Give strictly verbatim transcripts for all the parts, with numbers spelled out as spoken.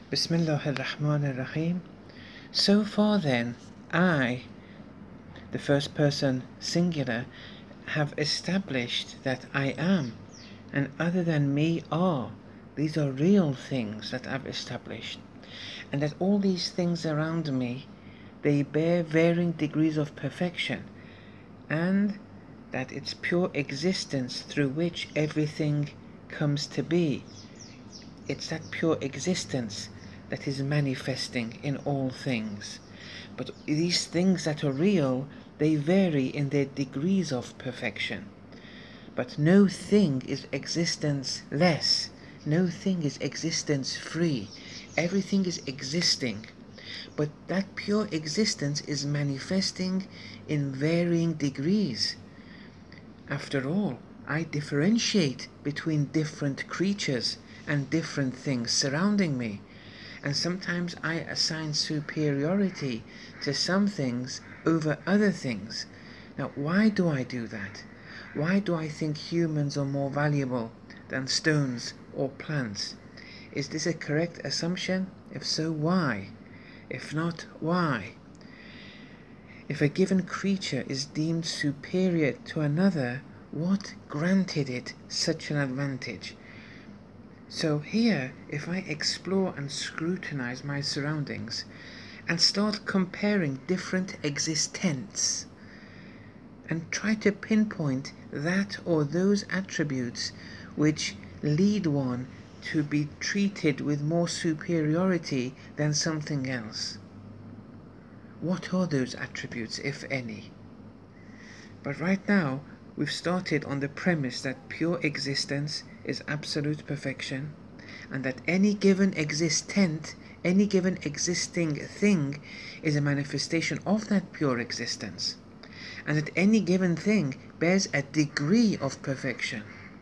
Bismillah ar-Rahman ar-Rahim. So far then, I, the first person singular, have established that I am, and other than me are. These are real things that I've established. And that all these things around me, they bear varying degrees of perfection, and that it's pure existence through which everything comes to be. It's that pure existence that is manifesting in all things. But these things that are real, they vary in their degrees of perfection. But no thing is existence less. No thing is existence free. Everything is existing. But that pure existence is manifesting in varying degrees. After all, I differentiate between different creatures and different things surrounding me. And sometimes I assign superiority to some things over other things. Now, why do I do that? Why do I think humans are more valuable than stones or plants? Is this a correct assumption? If so, why? If not, why? If a given creature is deemed superior to another, what granted it such an advantage? So here, if I explore and scrutinize my surroundings and start comparing different existents and try to pinpoint that or those attributes which lead one to be treated with more superiority than something else, what are those attributes, if any? But right now, we've started on the premise that pure existence is absolute perfection, and that any given existent, any given existing thing is a manifestation of that pure existence, and that any given thing bears a degree of perfection.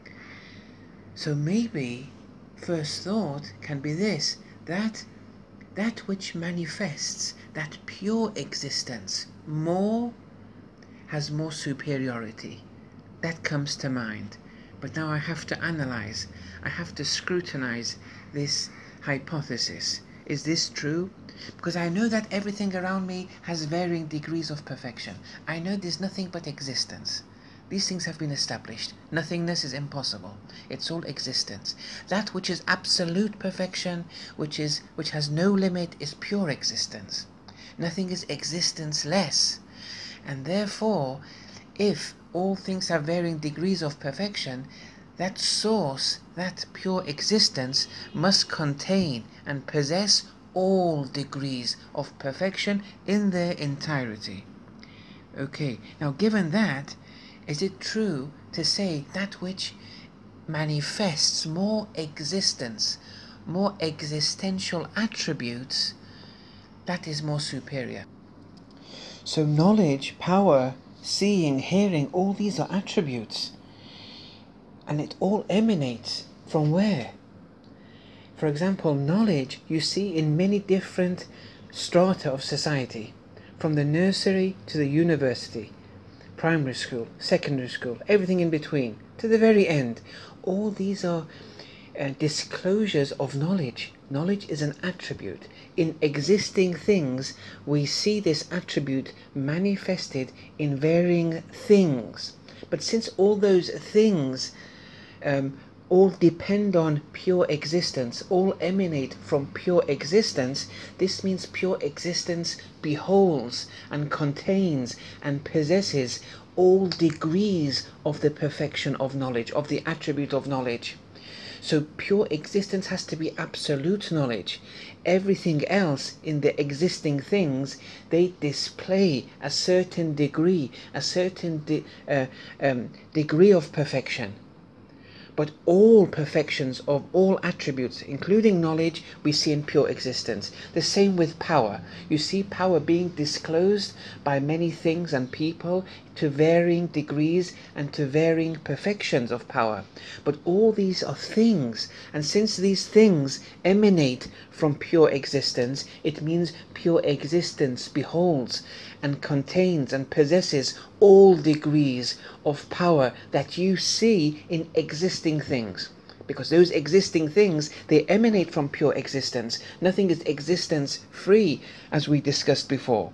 So maybe first thought can be this, that that which manifests that pure existence more has more superiority. That comes to mind. But now I have to analyze, I have to scrutinize this hypothesis. Is this true? Because I know that everything around me has varying degrees of perfection. I know there's nothing but existence. These things have been established. Nothingness is impossible. It's all existence. That which is absolute perfection, which is which has no limit, is pure existence. Nothing is existence less. And therefore, if all things have varying degrees of perfection, that source, that pure existence, must contain and possess all degrees of perfection in their entirety. Okay, now given that, is it true to say that which manifests more existence, more existential attributes, that is more superior? So knowledge, power, seeing, hearing, all these are attributes. And it all emanates from where? For example, knowledge you see in many different strata of society, from the nursery to the university, primary school, secondary school, everything in between, to the very end. All these are uh, disclosures of knowledge. Knowledge is an attribute. In existing things, we see this attribute manifested in varying things. But since all those things um, all depend on pure existence, all emanate from pure existence, this means pure existence beholds and contains and possesses all degrees of the perfection of knowledge, of the attribute of knowledge. So pure existence has to be absolute knowledge. Everything else in the existing things, they display a certain degree, a certain de- uh, um, degree of perfection. But all perfections of all attributes, including knowledge, we see in pure existence. The same with power. You see power being disclosed by many things and people to varying degrees and to varying perfections of power. But all these are things, and since these things emanate from pure existence, it means pure existence beholds and contains and possesses all degrees of power that you see in existing things. because those existing things, they emanate from pure existence. Nothing is existence free, as we discussed before.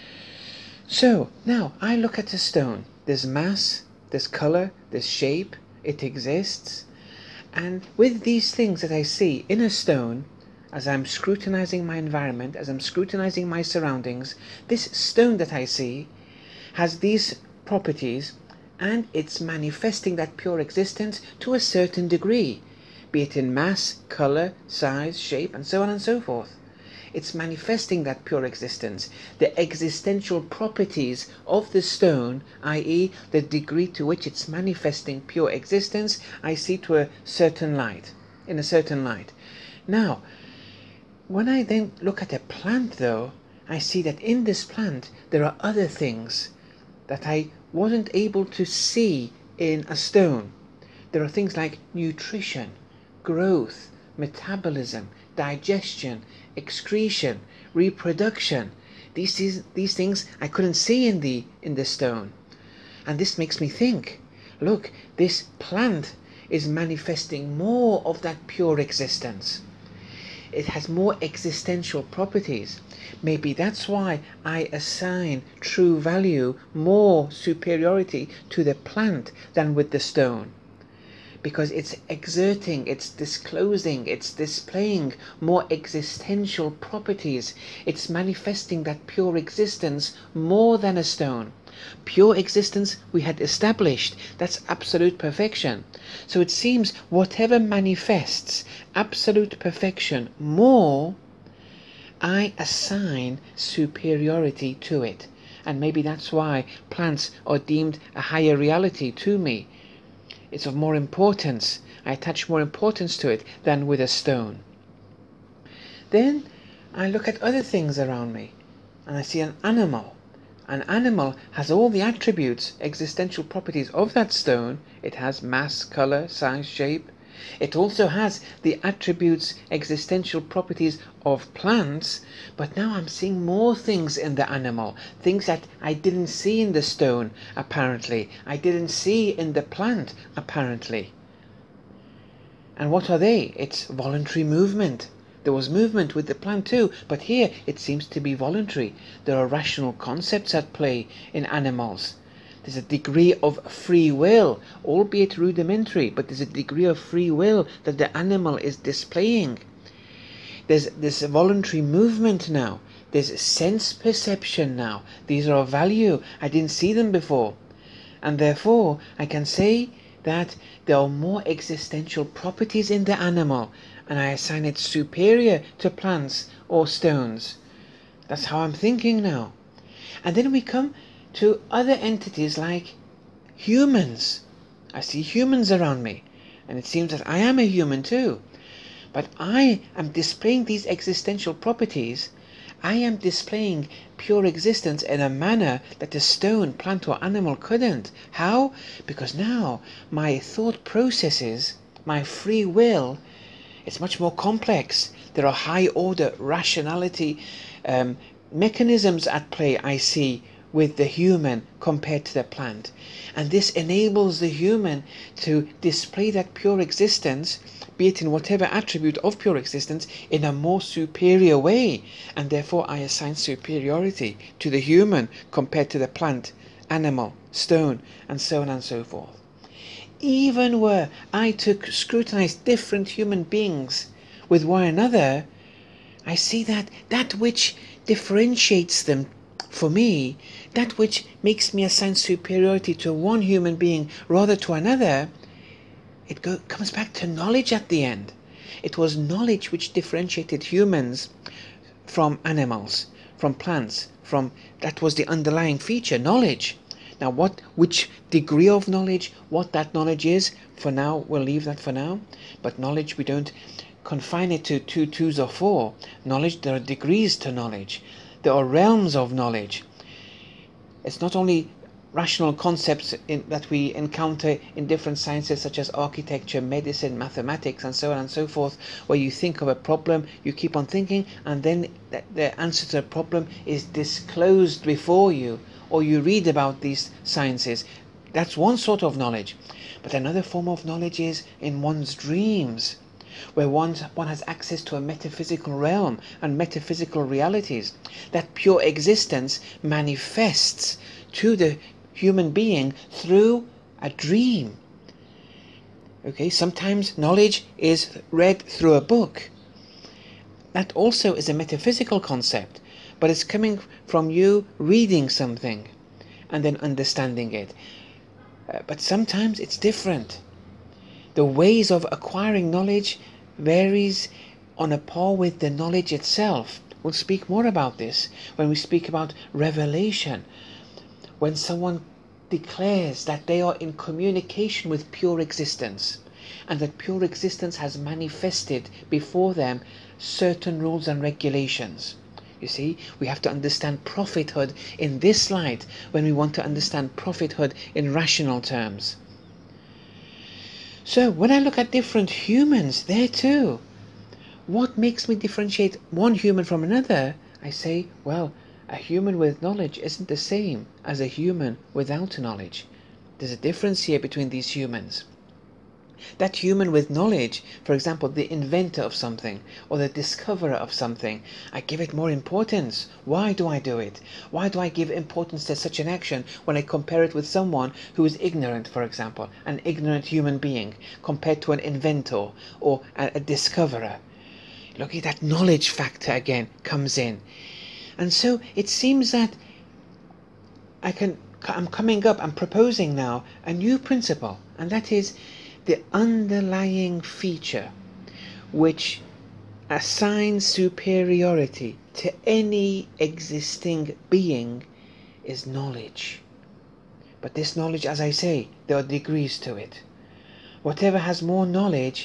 So now I look at a stone. There's mass, there's color, there's shape, it exists. And with these things that I see in a stone, as I'm scrutinizing my environment, as I'm scrutinizing my surroundings, this stone that I see has these properties, and it's manifesting that pure existence to a certain degree, be it in mass, color, size, shape, and so on and so forth. It's manifesting that pure existence, the existential properties of the stone, that is the degree to which it's manifesting pure existence, I see to a certain light, in a certain light. Now, when I then look at a plant though, I see that in this plant there are other things that I wasn't able to see in a stone. There are things like nutrition, growth, metabolism, digestion, excretion, reproduction. These, these, these things I couldn't see in the, in the stone. And this makes me think, look, this plant is manifesting more of that pure existence. It has more existential properties. Maybe that's why I assign true value, more superiority to the plant than with the stone. Because it's exerting, it's disclosing, it's displaying more existential properties. It's manifesting that pure existence more than a stone. Pure existence we had established, that's absolute perfection. So it seems whatever manifests absolute perfection more, I assign superiority to it. And maybe that's why plants are deemed a higher reality to me. It's of more importance. I attach more importance to it than with a stone. Then I look at other things around me and I see an animal. An animal has all the attributes, existential properties of that stone. It has mass, color, size, shape. It also has the attributes, existential properties of plants, but now I'm seeing more things in the animal, things that I didn't see in the stone, apparently. I didn't see in the plant, apparently. And what are they? It's voluntary movement. There was movement with the plant too, but here it seems to be voluntary. There are rational concepts at play in animals. There's a degree of free will, albeit rudimentary, but there's a degree of free will that the animal is displaying. There's this voluntary movement now. There's sense perception now. These are of value. I didn't see them before. And therefore, I can say that there are more existential properties in the animal, and I assign it superior to plants or stones. That's how I'm thinking now. And then we come to other entities like humans. I see humans around me, and it seems that I am a human too. But I am displaying these existential properties. I am displaying pure existence in a manner that a stone, plant or animal couldn't. How? Because now my thought processes, my free will, it's much more complex. There are high order rationality um, mechanisms at play, I see, with the human compared to the plant. And this enables the human to display that pure existence, be it in whatever attribute of pure existence, in a more superior way. And therefore I assign superiority to the human compared to the plant, animal, stone, and so on and so forth. Even where I took scrutinize different human beings with one another, I see that that which differentiates them for me, that which makes me assign superiority to one human being rather to another, it go, comes back to knowledge at the end. It was knowledge which differentiated humans from animals, from plants, from that was the underlying feature, knowledge. Now what, which degree of knowledge, what that knowledge is, for now, we'll leave that for now. But knowledge, we don't confine it to two twos or four. Knowledge, there are degrees to knowledge. There are realms of knowledge. It's not only rational concepts in, that we encounter in different sciences such as architecture, medicine, mathematics, and so on and so forth, where you think of a problem, you keep on thinking, and then the, the answer to the problem is disclosed before you, or you read about these sciences. That's one sort of knowledge. But another form of knowledge is in one's dreams, where one, one has access to a metaphysical realm and metaphysical realities. That pure existence manifests to the human being through a dream. Okay, sometimes knowledge is read through a book. That also is a metaphysical concept, but it's coming from you reading something and then understanding it. Uh, but sometimes it's different. The ways of acquiring knowledge varies on a par with the knowledge itself. We'll speak more about this when we speak about revelation. When someone declares that they are in communication with pure existence, and that pure existence has manifested before them certain rules and regulations. You see, we have to understand prophethood in this light when we want to understand prophethood in rational terms. So when I look at different humans, there too, what makes me differentiate one human from another? I say, well, a human with knowledge isn't the same as a human without knowledge. There's a difference here between these humans. That human with knowledge, for example, the inventor of something or the discoverer of something, I give it more importance. Why do I do it? Why do I give importance to such an action when I compare it with someone who is ignorant, for example, an ignorant human being, compared to an inventor or a, a discoverer? Look at that knowledge factor again comes in. And so it seems that I can, I'm coming up, I'm proposing now a new principle, and that is the underlying feature which assigns superiority to any existing being is knowledge. But this knowledge, as I say, there are degrees to it. Whatever has more knowledge,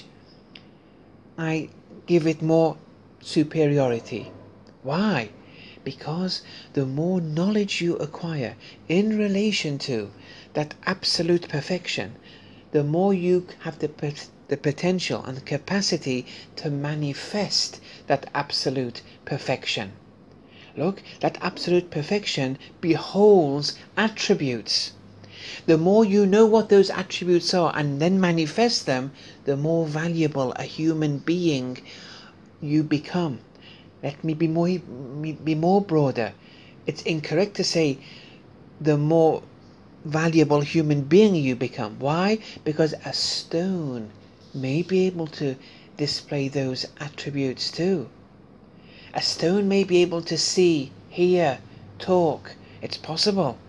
I give it more superiority. Why? Because the more knowledge you acquire in relation to that absolute perfection, the more you have the, the potential and the capacity to manifest that absolute perfection. Look, that absolute perfection beholds attributes. The more you know what those attributes are and then manifest them, the more valuable a human being you become. Let me be more, be more broader. It's incorrect to say the more valuable human being you become. Why? Because a stone may be able to display those attributes too. A stone may be able to see, hear, talk. It's possible.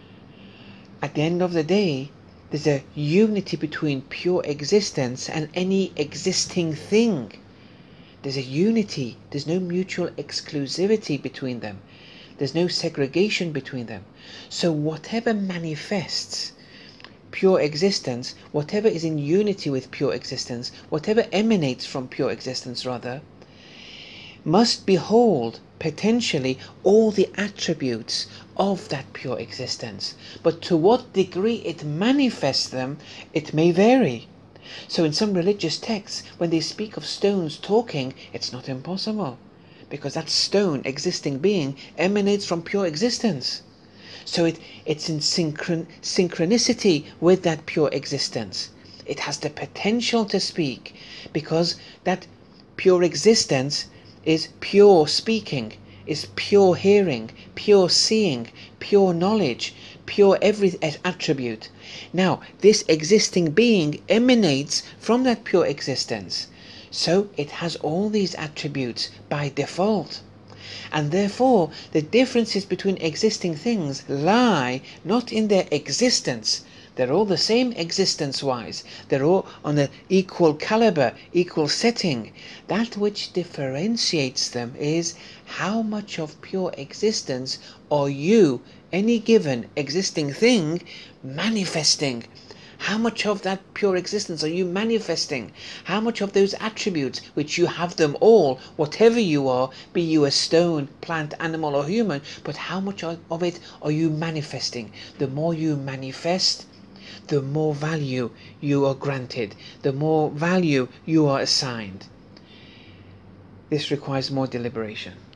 At the end of the day, there's a unity between pure existence and any existing thing. There's a unity. There's no mutual exclusivity between them. There's no segregation between them. So whatever manifests pure existence, whatever is in unity with pure existence, whatever emanates from pure existence rather, must behold potentially all the attributes of that pure existence. But to what degree it manifests them, it may vary. So in some religious texts, when they speak of stones talking, it's not impossible, because that stone, existing being, emanates from pure existence. So it, it's in synchron, synchronicity with that pure existence. It has the potential to speak, because that pure existence is pure speaking, is pure hearing, pure seeing, pure knowledge, pure every attribute. Now, this existing being emanates from that pure existence. So it has all these attributes by default. And therefore, the differences between existing things lie not in their existence. They're all the same existence-wise. They're all on an equal caliber, equal setting. That which differentiates them is how much of pure existence are you, any given existing thing, manifesting. How much of that pure existence are you manifesting? How much of those attributes, which you have them all, whatever you are, be you a stone, plant, animal or human, but how much of it are you manifesting? The more you manifest, the more value you are granted, the more value you are assigned. This requires more deliberation.